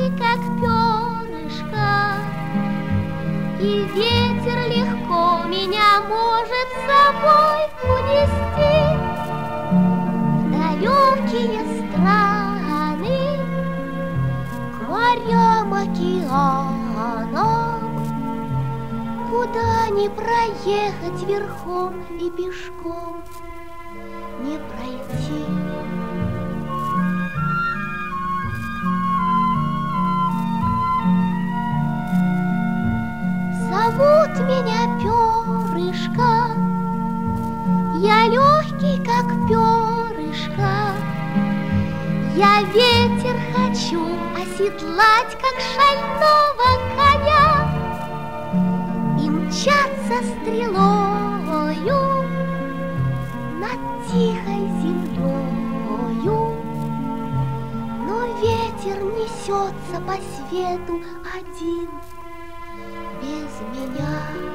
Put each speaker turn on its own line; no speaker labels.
легкий, как перышко, и ветер легко меня может с собой унести в далекие страны, к морям, океанам, куда не проехать верхом и пешком не пройти. Зовут меня перышко, я легкий, как перышко, я ветер хочу оседлать, как шального коня, и мчаться стрелою над тихой землею. Но ветер несется по свету один, без меня.